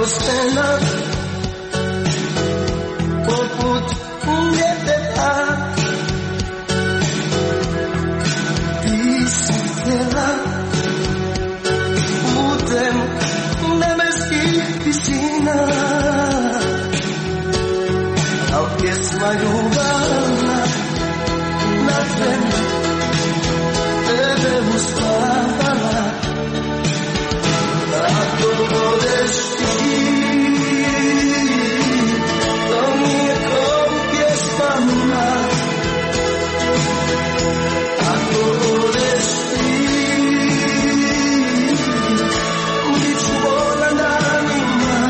stena poput ljeteta. Ti si htjela putem nebeskih visina, al pjesma ljubavna na tebe tebe uspavala. Ako budeš ti, to nije ko u pjesmama. Ako budeš ti, bit ću volan danima.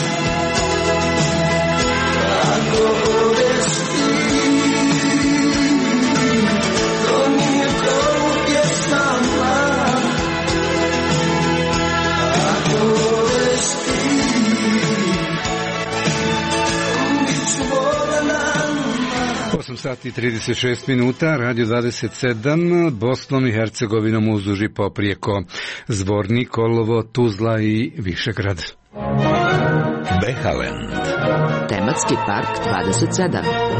Ako budeš ti, to nije ko u pjesmama. Ako budeš ti, bit ću volan danima. osam sati i trideset šest minuta, Radio dvadeset sedam, Bosnom i Hercegovinom uzduž i poprijeko, Zvornik, Olovo, Tuzla i Višegrad. Behalen. Tematski park dvadeset sedam.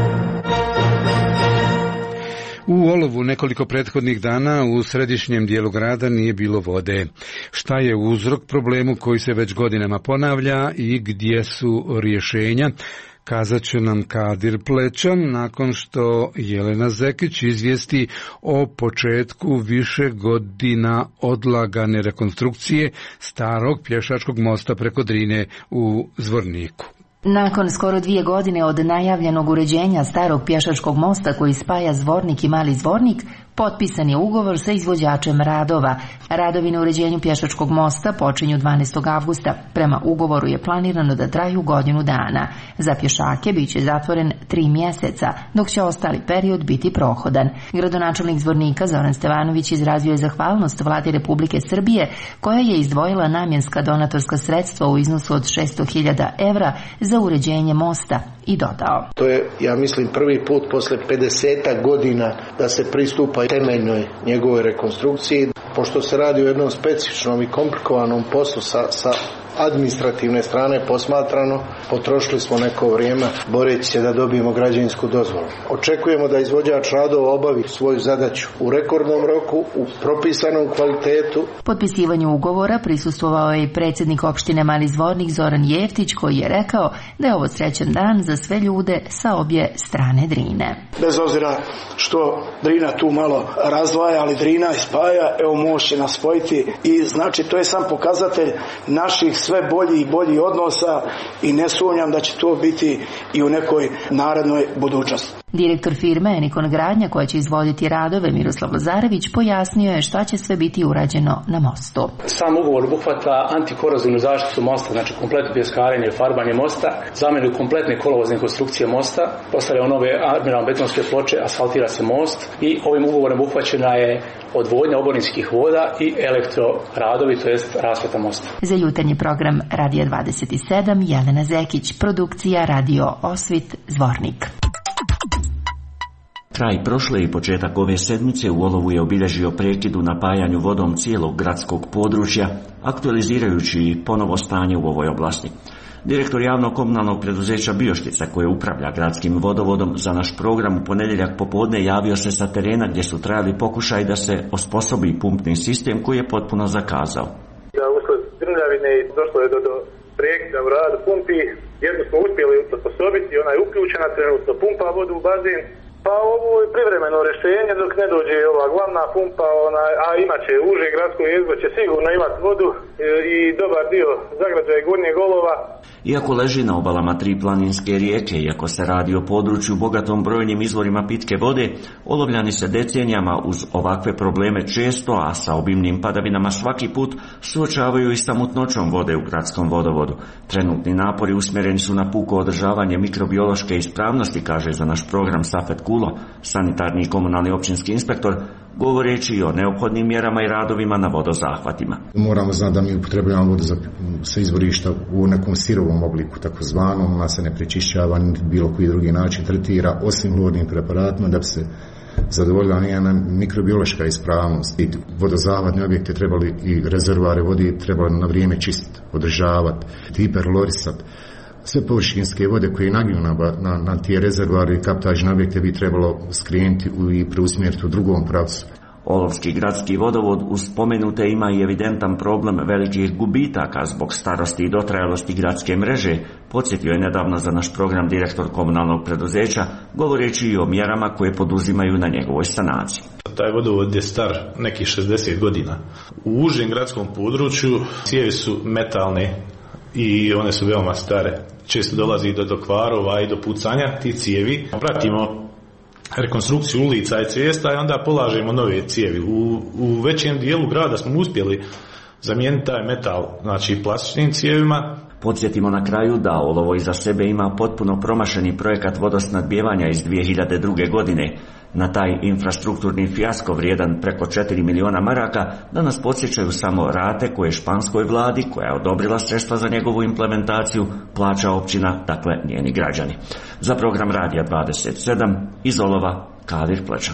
U Olovu nekoliko prethodnih dana u središnjem dijelu grada nije bilo vode. Šta je uzrok problemu koji se već godinama ponavlja i gdje su rješenja? Kazat će nam Kadir Plećan nakon što Jelena Zekić izvijesti o početku više godina odlagane rekonstrukcije starog pješačkog mosta preko Drine u Zvorniku. Nakon skoro dvije godine od najavljenog uređenja starog pješačkog mosta koji spaja Zvornik i Mali Zvornik, potpisan je ugovor sa izvođačem radova. Radovi na uređenju pješačkog mosta počinju dvanaestog avgusta. Prema ugovoru je planirano da traju godinu dana. Za pješake bit će zatvoren tri mjeseca, dok će ostali period biti prohodan. Gradonačelnik Zvornika Zoran Stevanović izrazio je zahvalnost Vladi Republike Srbije, koja je izdvojila namjenska donatorska sredstva u iznosu od šesto hiljada evra za uređenje mosta i dodao: To je, ja mislim, prvi put posle pedeset godina da se pristupa temeljnoj njegovoj rekonstrukciji. Pošto se radi o jednom specifičnom i komplikovanom poslu sa, sa administrativne strane posmatrano, potrošili smo neko vrijeme boreći se da dobijemo građevinsku dozvolu. Očekujemo da izvođač radova obavi svoju zadaću u rekordnom roku, u propisanom kvalitetu. Potpisivanju ugovora prisustvovao je i predsjednik opštine Mali Zvornik Zoran Jeftić, koji je rekao da je ovo srećan dan za sve ljude sa obje strane Drine. Bez obzira što Drina tu malo razdvaja, ali Drina i spaja, evo može nas spojiti i znači to je sam pokazatelj naših sve bolji i bolji odnosa i ne sumnjam da će to biti i u nekoj narednoj budućnosti. Direktor firme Enikon Gradnja, koja će izvoditi radove, Miroslav Lazarević, pojasnio je šta će sve biti urađeno na mostu. Sam ugovor obuhvata antikorozivnu zaštitu mosta, znači kompletno pjeskarenje i farbanje mosta, zamjenu kompletne kolovozne konstrukcije mosta, postavljaju nove armirano betonske ploče, asfaltira se most i ovim ugovorom obuhvaćena je odvodnja oborinskih voda i elektroradovi, to jest rasvjeta mosta. Za jutarnji program Radija dvadeset sedam Jelena Zekić, produkcija Radio Osvit, Zvornik. Kraj prošle i početak ove sedmice u Olovu je obilježio prekid u napajanju vodom cijelog gradskog područja, aktualizirajući ponovo stanje u ovoj oblasti. Direktor javnog komunalnog preduzeća Bioštica, koje upravlja gradskim vodovodom, za naš program u ponedjeljak popodne javio se sa terena gdje su trajali pokušaj da se osposobi pumpni sistem koji je potpuno zakazao. Da usled grmljavine došlo je do, do prekida u radu pumpi, jednu smo uspjeli osposobiti, ona je uključena, trenutno pumpa vodu u bazen. Pa ovo je privremeno rješenje dok ne dođe ova glavna pumpa, ona, a imat će uže gradsko jezgro, će sigurno imati vodu i, i dobar dio zagrađaja Gornjeg Olova. Iako leži na obalama tri planinske rijeke, iako se radi o području bogatom brojnim izvorima pitke vode, Olovljani se decenijama uz ovakve probleme često, a sa obimnim padavinama svaki put, suočavaju i sa mutnoćom vode u gradskom vodovodu. Trenutni napori usmjereni su na puko održavanje mikrobiološke ispravnosti, kaže za naš program Safet Kulo, sanitarni i komunalni općinski inspektor, govoreći o neophodnim mjerama i radovima na vodozahvatima. Moramo znati da mi upotrebljavamo vodu za, sa izvorišta u nekom sirovom obliku, takozvanom, ona se ne prečišćava, niti bilo koji drugi način tretira, osim hlornim preparatima, da bi se zadovoljila njena mikrobiološka ispravnost. I vodozahvatne objekte trebali i rezervoare vodi trebali na vrijeme čistiti, održavati, hiperlorisati. Sve površinske vode koje nagiju na, na, na tije rezervoare i kaptažne objekte bi trebalo skrenuti i preusmjeriti u drugom pravcu. Olovski gradski vodovod uz spomenute ima i evidentan problem velikih gubitaka zbog starosti i dotrajalosti gradske mreže, podsjetio je nedavno za naš program direktor komunalnog preduzeća, govoreći i o mjerama koje poduzimaju na njegovoj sanaciji. Taj vodovod je star nekih šezdeset godina. U užem gradskom području cijevi su metalne i one su veoma stare. Često dolazi do, do kvarova i do pucanja tih cijevi. Pratimo rekonstrukciju ulica i cesta i onda polažemo nove cijevi. U, u većem dijelu grada smo uspjeli zamijeniti taj metal, znači plastičnim cijevima. Podsjetimo na kraju da Olovo iza sebe ima potpuno promašeni projekat vodosnadbijevanja iz dvije hiljade druge. godine. Na taj infrastrukturni fijasko vrijedan preko četiri miliona maraka danas podsjećaju samo rate koje španskoj vladi, koja je odobrila sredstva za njegovu implementaciju, plaća općina, dakle njeni građani. Za program Radija dvadeset sedam iz Olova, Kadir Plečan.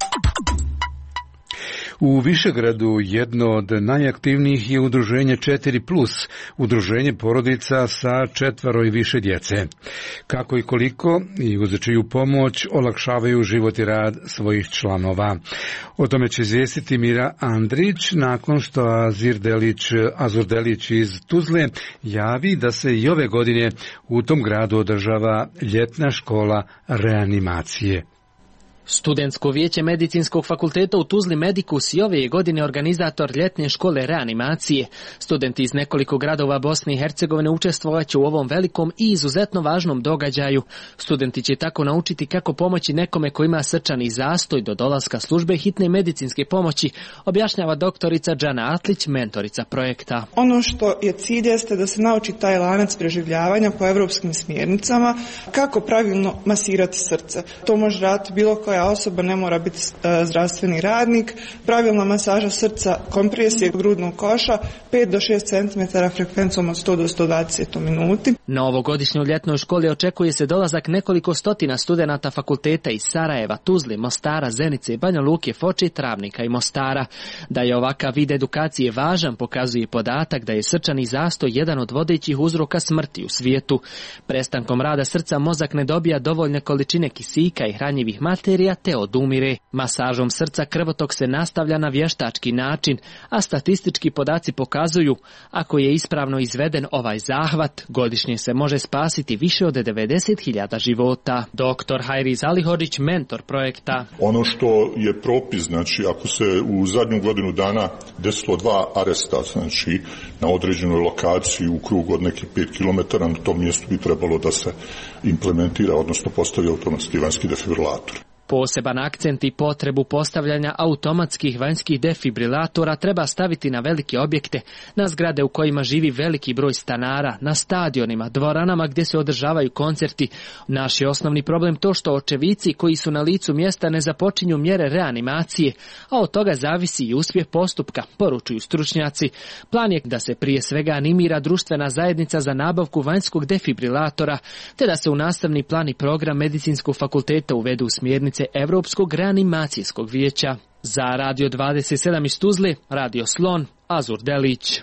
U Višegradu jedno od najaktivnijih je udruženje četiri plus, udruženje porodica sa četvero i više djece. Kako i koliko i uz čiju pomoć olakšavaju život i rad svojih članova. O tome će izvijestiti Mira Andrić nakon što Azir Delić, Azur Delić iz Tuzle javi da se i ove godine u tom gradu održava ljetna škola reanimacije. Studentsko vijeće Medicinskog fakulteta u Tuzli Medikus i ove je godine organizator ljetne škole reanimacije. Studenti iz nekoliko gradova Bosne i Hercegovine učestvovat će u ovom velikom i izuzetno važnom događaju. Studenti će tako naučiti kako pomoći nekome ko ima srčani zastoj do dolaska službe hitne medicinske pomoći, objašnjava doktorica Džana Atlić, mentorica projekta. Ono što je cilj jeste da se nauči taj lanac preživljavanja po evropskim smjernicama, kako pravilno masirati srce. To može raditi bilo koja osoba, ne mora biti zdravstveni radnik. Pravilna masaža srca, kompresije grudnog koša, pet do šest centimetara frekvencom od sto do sto dvadeset minuti. Na ovogodišnjoj ljetnoj školi očekuje se dolazak nekoliko stotina studenata fakulteta iz Sarajeva, Tuzli, Mostara, Zenice, Banja Luke, Foče, Travnika i Mostara. Da je ovakav vid edukacije važan pokazuje podatak da je srčani zastoj jedan od vodećih uzroka smrti u svijetu. Prestankom rada srca mozak ne dobija dovoljne količine kisika i hranjivih materija te odumire. Masažom srca krvotok se nastavlja na vještački način, a statistički podaci pokazuju, ako je ispravno izveden ovaj zahvat, godišnje se može spasiti više od devedeset hiljada života. Doktor Hajriz Alihodžić, mentor projekta. Ono što je propis, znači ako se u zadnju godinu dana desilo dva aresta, znači na određenoj lokaciji u krugu od nekih pet kilometara, na tom mjestu bi trebalo da se implementira, odnosno postavi automatski vanjski defibrilator. Poseban akcent i potrebu postavljanja automatskih vanjskih defibrilatora treba staviti na velike objekte, na zgrade u kojima živi veliki broj stanara, na stadionima, dvoranama gdje se održavaju koncerti. Naš je osnovni problem to što očevici koji su na licu mjesta ne započinju mjere reanimacije, a od toga zavisi i uspjeh postupka, poručuju stručnjaci. Plan je da se prije svega animira društvena zajednica za nabavku vanjskog defibrilatora, te da se u nastavni plan i program Medicinskog fakulteta uvedu smjernice Europskog reanimacijskog vijeća. Za Radio dvadeset sedam iz Tuzle, Radio Slon, Azur Delić.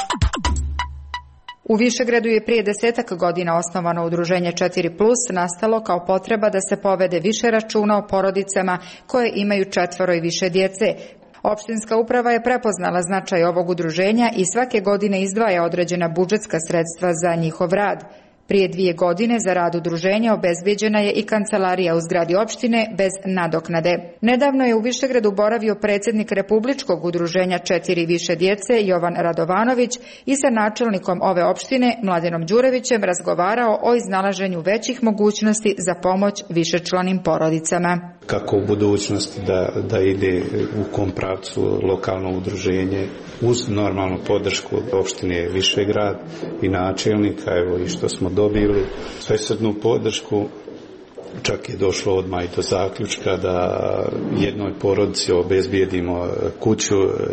U Višegradu je prije desetak godina osnovano udruženje četiri plus, nastalo kao potreba da se povede više računa o porodicama koje imaju četvoro i više djece. Opštinska uprava je prepoznala značaj ovog udruženja i svake godine izdvaja određena budžetska sredstva za njihov rad. Prije dvije godine za rad udruženja obezbijeđena je i kancelarija u zgradi opštine bez nadoknade. Nedavno je u Višegradu boravio predsjednik Republičkog udruženja četiri više djece Jovan Radovanović i sa načelnikom ove opštine Mladenom Đurevićem razgovarao o iznalaženju većih mogućnosti za pomoć višečlanim porodicama. Kako u budućnosti da, da ide u kom pravcu lokalno udruženje uz normalnu podršku opštine Višegrad i načelnika, evo i što smo dobili svesrdnu podršku čak je došlo odmah i do zaključka da jednoj porodici obezbijedimo kuću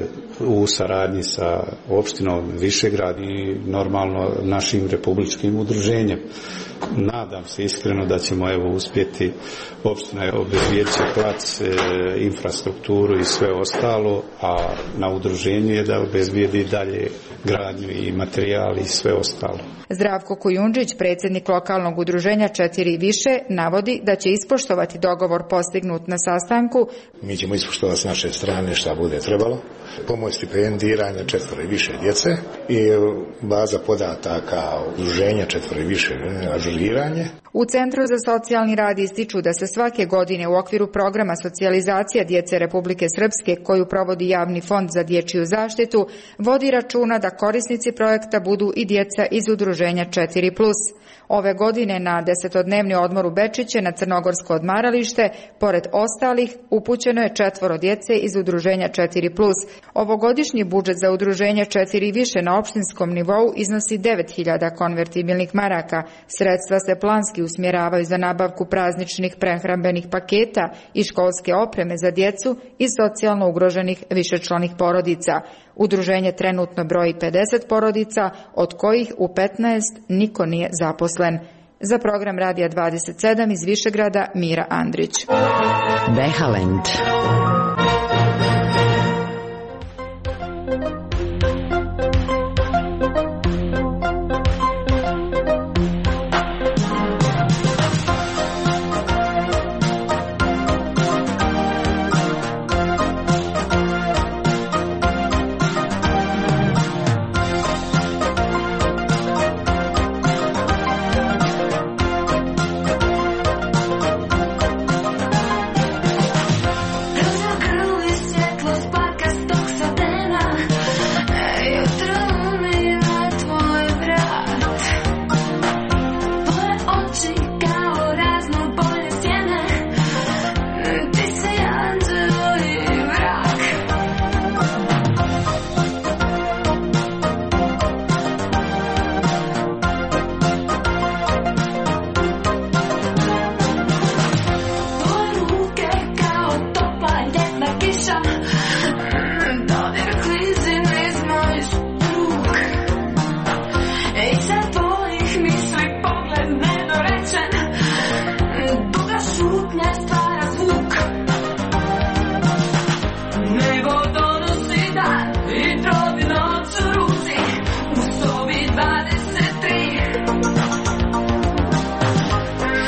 u saradnji sa opštinom Višegrad i normalno našim republičkim udruženjem. Nadam se iskreno da ćemo evo uspjeti, opština je obezbijediti plac, e, infrastrukturu i sve ostalo, a na udruženju je da obezbijedi dalje gradnju i materijal i sve ostalo. Zdravko Kujundžić, predsjednik lokalnog udruženja četiri i više, navodi da će ispoštovati dogovor postignut na sastanku. Mi ćemo ispoštovati s naše strane šta bude trebalo, pomoć stipendiranja četvoro i više djece i baza podataka udruženja četvoro i više ažuriranje. U Centru za socijalni rad ističu da se svake godine u okviru programa socijalizacija djece Republike Srpske, koju provodi Javni fond za dječju zaštitu, vodi računa da korisnici projekta budu i djeca iz udruženja četiri plus. Ove godine na desetodnevni odmor u Bečiće na Crnogorsko odmaralište, pored ostalih, upućeno je četvoro djece iz udruženja četiri plus. Ovogodišnji budžet za udruženje četiri i više na opštinskom nivou iznosi devet hiljada konvertibilnih maraka. Sredstva se planski usmjeravaju za nabavku prazničnih prehrambenih paketa i školske opreme za djecu i socijalno ugroženih višečlanih porodica. Udruženje trenutno broji pedeset porodica, od kojih u petnaest niko nije zaposlen. Za program Radija dvadeset sedam iz Višegrada, Mira Andrić. Behalend.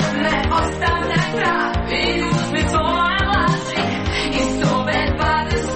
Ostavljaj trag i uzmi tvoje laži i s ove dvadeset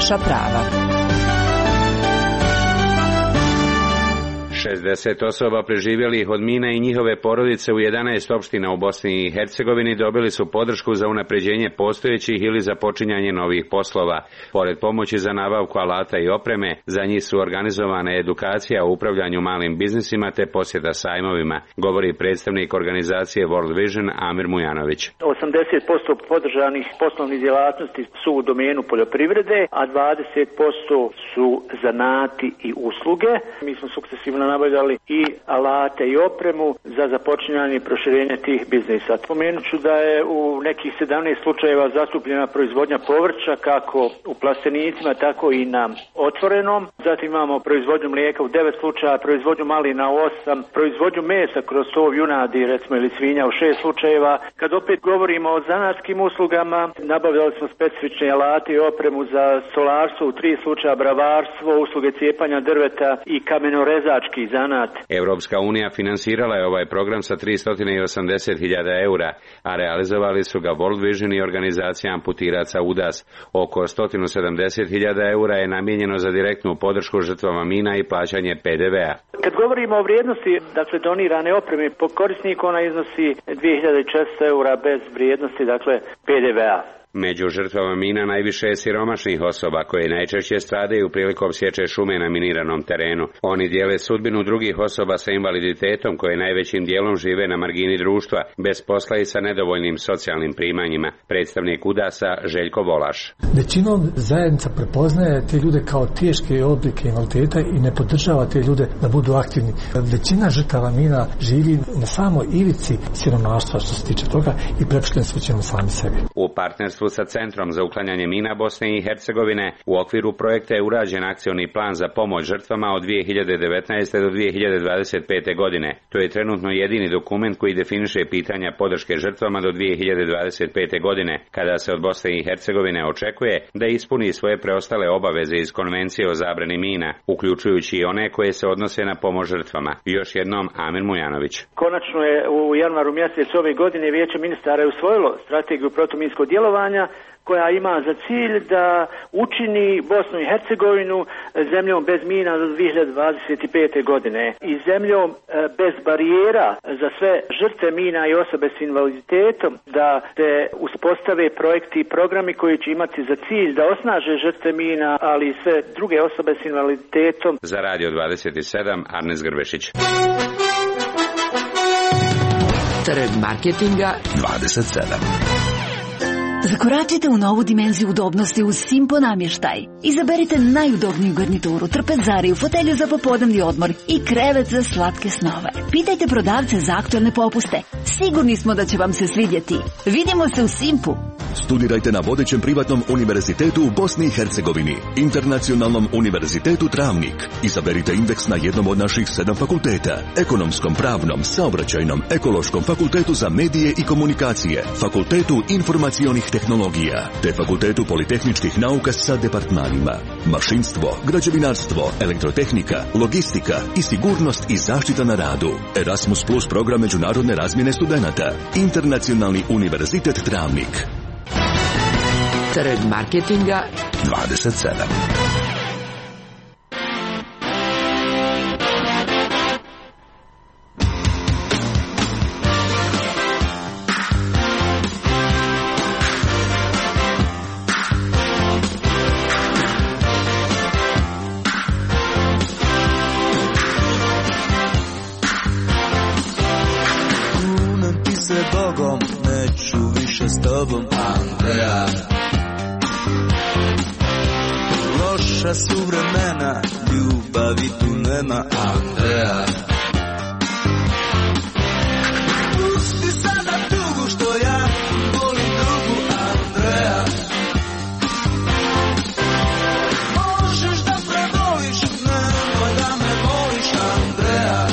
Naša prava. šezdeset osoba preživjelih od mina i njihove porodice u jedanaest opština u Bosni i Hercegovini dobili su podršku za unapređenje postojećih ili za počinjanje novih poslova. Pored pomoći za nabavku alata i opreme, za njih su organizovane edukacija o upravljanju malim biznisima te posjeta sajmovima, govori predstavnik organizacije World Vision Amir Mujanović. osamdeset posto podržanih poslovnih djelatnosti su u domenu poljoprivrede, a dvadeset posto su zanati i usluge. Mi smo sukcesivno nabavljali i alate i opremu za započinjanje i proširenje tih biznisa. Spomenut ću da je u nekih sedamnaest slučajeva zastupljena proizvodnja povrća kako u plastenicima, tako i na otvorenom. Zatim imamo proizvodnju mlijeka u devet slučaja, proizvodnju malina u osam, proizvodnju mesa kroz tov junadi, recimo, ili svinja u šest slučajeva. Kad opet govorimo o zanatskim uslugama, nabavljali smo specifične alate i opremu za stolarstvo u tri slučaja, bravarstvo, usluge cijepanja drveta i kamenorezački zanat. Europska unija finansirala je ovaj program sa tristo osamdeset hiljada eura, a realizovali su ga World Vision i organizacija amputiraca U D A S. Oko sto sedamdeset hiljada eura je namijenjeno za direktnu podršku žrtvama mina i plaćanje P D V-a. Kad govorimo o vrijednosti, dakle, donirane opreme po korisniku, ona iznosi dvije hiljade četiristo eura bez vrijednosti, dakle, P D V-a. Među žrtvama mina najviše je siromašnih osoba koje najčešće stradaju prilikom sječe šume na miniranom terenu. Oni dijele sudbinu drugih osoba sa invaliditetom koje najvećim dijelom žive na margini društva, bez posla i sa nedovoljnim socijalnim primanjima. Predstavnik U D A S-a Željko Volaš. Većinom zajednica prepoznaje te ljude kao teške oblike invaliditeta i ne podržava te ljude da budu aktivni. Većina žrtava mina živi na samoj ivici siromaštva što se tiče toga i prepušteni su ćemo sami sebi. U partnerstvu sa Centrom za uklanjanje mina Bosne i Hercegovine u okviru projekta je urađen akcioni plan za pomoć žrtvama od dvije hiljade devetnaeste do dvije hiljade dvadeset pete godine. To je trenutno jedini dokument koji definiše pitanja podrške žrtvama do dvije hiljade dvadeset pete godine, kada se od Bosne i Hercegovine očekuje da ispuni svoje preostale obaveze iz Konvencije o zabrani mina, uključujući i one koje se odnose na pomoć žrtvama. Još jednom Amir Mujanović. Konačno je u januaru mjesecu ove godine Vijeće ministara je usvojilo strategiju protuminskog djelovanja koja ima za cilj da učini Bosnu i Hercegovinu zemljom bez mina do dvije hiljade dvadeset pete godine i zemljom bez barijera za sve žrtve mina i osobe s invaliditetom, da se uspostave projekti i programi koji će imati za cilj da osnaže žrtve mina, ali i sve druge osobe s invaliditetom. Za Radio dvadeset sedam Arnes Grbešić. Trg marketinga dvadeset sedam. Zakoračite u novu dimenziju udobnosti uz Simpo namještaj. Izaberite najudobniju garnituru, trpezariju, fotelju za popodnevni odmor i krevet za slatke snove. Pitajte prodavce za aktualne popuste. Sigurni smo da će vam se svidjeti. Vidimo se u Simpu. Studirajte na vodećem privatnom univerzitetu u Bosni i Hercegovini, Internacionalnom univerzitetu Travnik. Izaberite indeks na jednom od naših sedam fakulteta: ekonomskom, pravnom, saobraćajnom, ekološkom, fakultetu za medije i komunikacije, fakultetu informacionih tehnologija, te fakultetu politehničkih nauka sa departmanima: mašinstvo, građevinarstvo, elektrotehnika, logistika i sigurnost i zaštita na radu. Erasmus Plus program međunarodne razmjene studenata. Internacionalni univerzitet Travnik. Trg marketinga dvadeset sedam. Kunem ti se Bogom, neću više s tobom, Andreja. Loša su vremena, ljubavi tu nema, Andreja. Pusti sada tugu što ja volim drugu, Andreja. Možeš da predoliš, nemoj da me voliš, Andreja.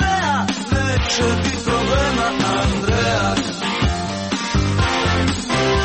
Neće biti problema, Andreja.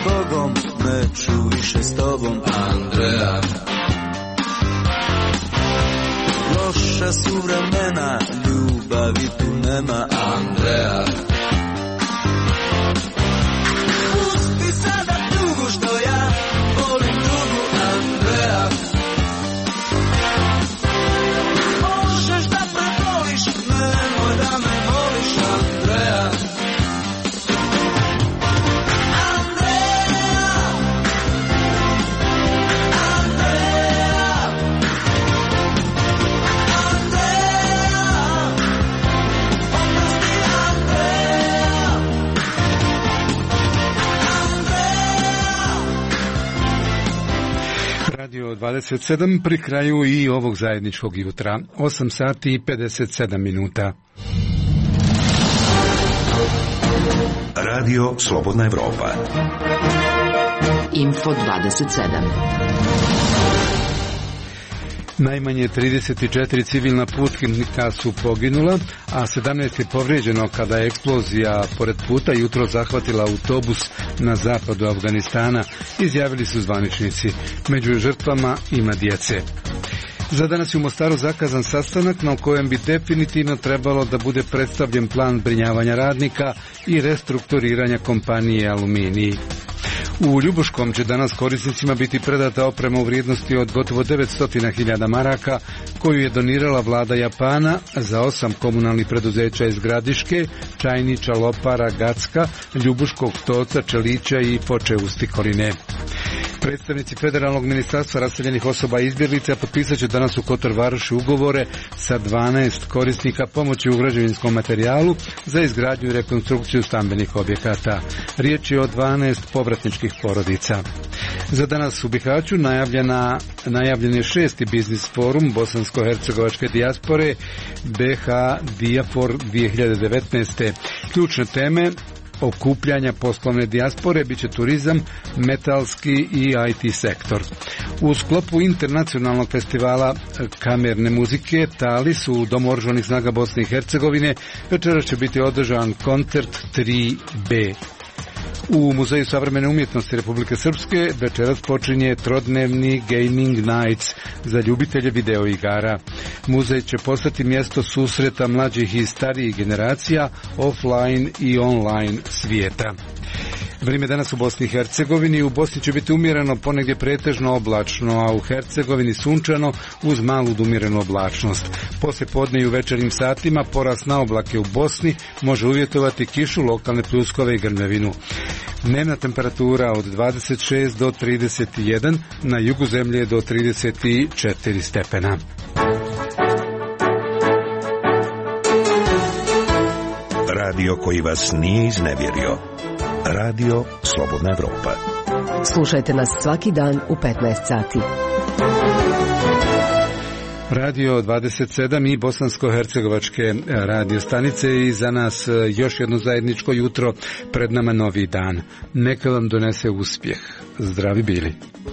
Bogom, neću više s tobom, Andreja. Loša su vremena, ljubavi tu nema, Andreja. Pusti sada tugu što ja volim drugu, Andreja. Možeš da preboliš, nemoj da me voliš, Andreja. Radio dvadeset sedam pri kraju i ovog zajedničkog jutra. osam sati i pedeset sedam minuta. Radio Slobodna Evropa. Info dvadeset sedam. Najmanje trideset četiri civilna putnika su poginula, a sedamnaest je povrijeđeno kada je eksplozija pored puta jutro zahvatila autobus na zapadu Afganistana, izjavili su zvaničnici. Među žrtvama ima djece. Za danas je u Mostaru zakazan sastanak na kojem bi definitivno trebalo da bude predstavljen plan zbrinjavanja radnika i restrukturiranja kompanije Aluminij. U Ljubuškom će danas korisnicima biti predata oprema u vrijednosti od gotovo devetsto hiljada maraka koju je donirala vlada Japana za osam komunalnih preduzeća iz Gradiške, Čajniča, Lopara, Gacka, Ljubuškog, Toca, Čelića i Foče Ustikoline. Predstavnici Federalnog ministarstva raseljenih osoba i izbjeglica potpisat će danas u Kotor Varoši ugovore sa dvanaest korisnika pomoći u građevinskom materijalu za izgradnju i rekonstrukciju stambenih objekata. Riječ je o dvanaest povratničkih porodica. Za danas u Bihaću najavljena, najavljen je šesti biznis forum bosansko-hercegovačke dijaspore B H Dijafor dvije hiljade devetnaeste. Ključne teme okupljanja poslovne dijaspore biće turizam, metalski i I T sektor. U sklopu internacionalnog festivala kamerne muzike Talis u Domu oružanih snaga Bosne i Hercegovine večeras će biti održan koncert tri B. U Muzeju savremene umjetnosti Republike Srpske večeras počinje trodnevni Gaming Nights za ljubitelje videoigara. Muzej će postati mjesto susreta mlađih i starijih generacija, offline i online svijeta. Vrijeme danas u Bosni i Hercegovini. U Bosni će biti umjereno, ponegdje pretežno oblačno, a u Hercegovini sunčano uz malu umjerenu oblačnost. Poslije podne i u večernjim satima porast na oblake u Bosni može uvjetovati kišu, lokalne pljuskove i grmljavinu. Dnevna temperatura od dvadeset šest do trideset jedan, na jugu zemlje do trideset četiri stepena. Radio koji vas nije iznevjerio. Radio Slobodna Evropa. Slušajte nas svaki dan u petnaest sati. Radio dvadeset sedam i bosansko-hercegovačke radio stanice i za nas još jedno zajedničko jutro, pred nama novi dan. Neka vam donese uspjeh. Zdravi bili.